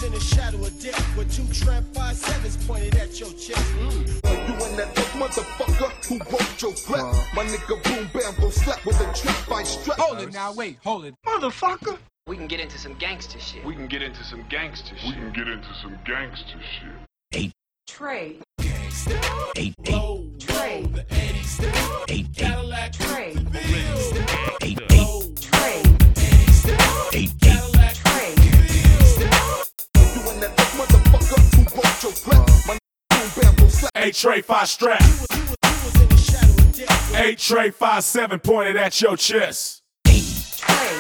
in the shadow of death with 2 tramp 5.7s pointed at your chest. You and that motherfucker who wrote your rap. My nigga Boom Bam gon' slap with a trap fight strap. Hold it now, wait, hold it. Motherfucker! We can get into some gangster shit. Eight. Trey. Eight. Trey. The 80s, the Eight. Cadillac. Trey. Eight. Trey. Eight. Trey. You and that motherfucker who wrote your rap. My nigga Boom Bam gon' slap. 8 tray 5 strap. You was in the shadow of death with 8 tray 5.7 pointed at your chest. Trey.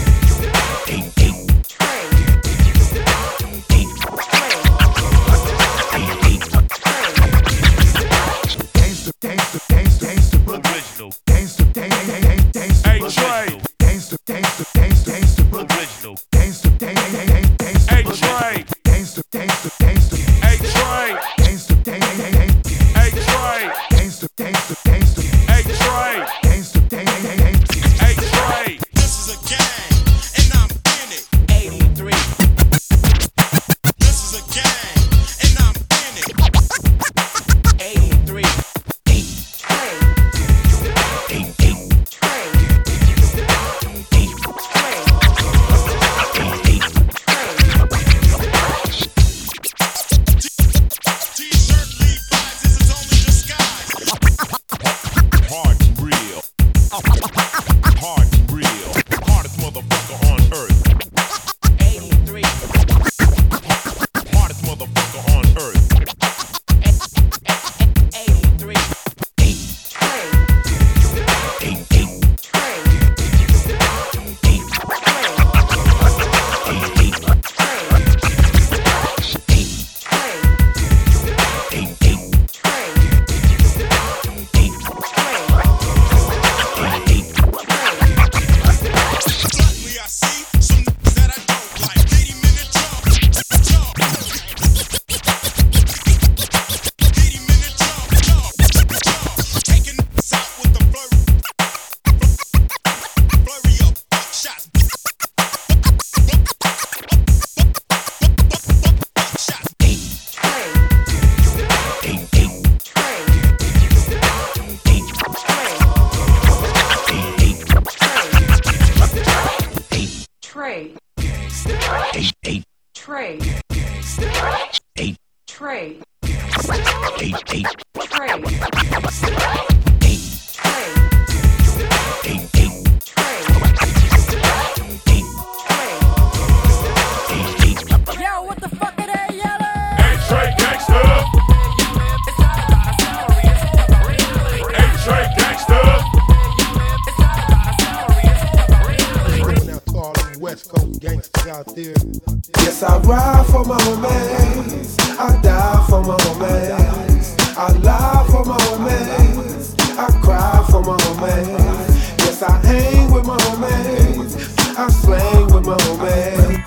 Yes, I ride for my homies, I die for my homies, I lie for my homies, I cry for my homies. Yes, I hang with my homies, I slang with my homies.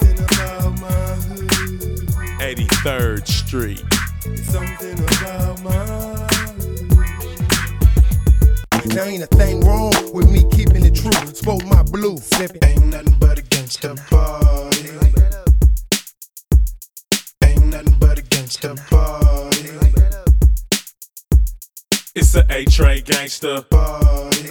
83rd Street. Something about my now ain't a thing wrong with me keeping it true. Spoke my blue, sipping. Ain't nothing but a gangsta party. Ain't nothing but a gangsta party. It's a 8 tray gangsta Party.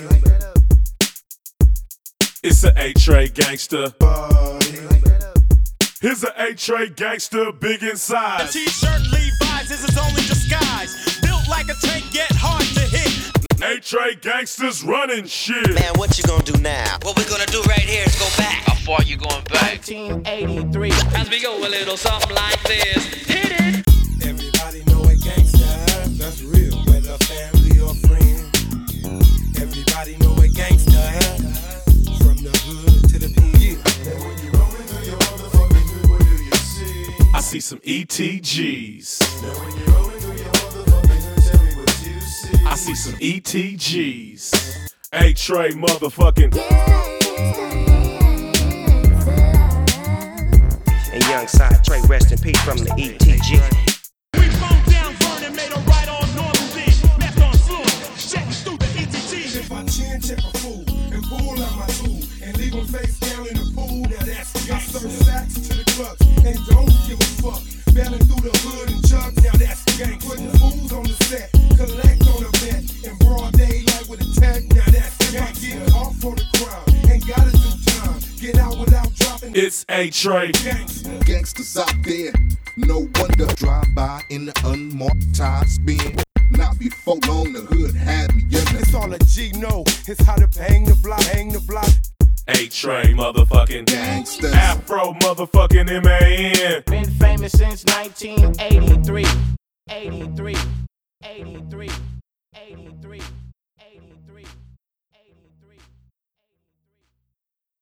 It's a 8 tray gangsta Party. Here's a 8 tray gangsta big in size. T-shirt Levi's is its only disguise. Built like a tank, yet hard to hit. 8 tray gangsters running shit. Man, what you gonna do now? What we gonna do right here is go back. How far you going back? 1983. As we go a little something like this. Hit it. Everybody know a gangsta, that's real, whether family or friend. Everybody know a gangsta, from the hood to the pen. And when you rollin' through your motherfucking hood, what do you see? I see some ETGs. Now when you rollin' through your motherfucking hood, tell me what you see. I see some ETGs. 8 tray motherfucking. And young side Trey, rest in peace from the ETG. We phoned down, Vernon made a right on normal D. Left on floor, checking through the ETG. If I change check a fool and pull out my tool and leave him face down in the pool. Now that's I serve sacks to the clubs and don't give a fuck. Bailing through the hood and chucks. Now that's gang. Putting fools on the set, collect on the bet in broad daylight with a tech. Now that's gang. Get off on the crowd, ain't gotta do time. Get out without dropping. It's A-Tray. Gangsters out there, no wonder. Drive by in the unmarked tire spin. Not before long, the hood had me in it. It's all a G know. It's how to bang the block, hang the block. A-Tray, motherfucking Gangsters. Afro, motherfucking M-A-N. Been famous since 1983. 83. 83. 83. 83.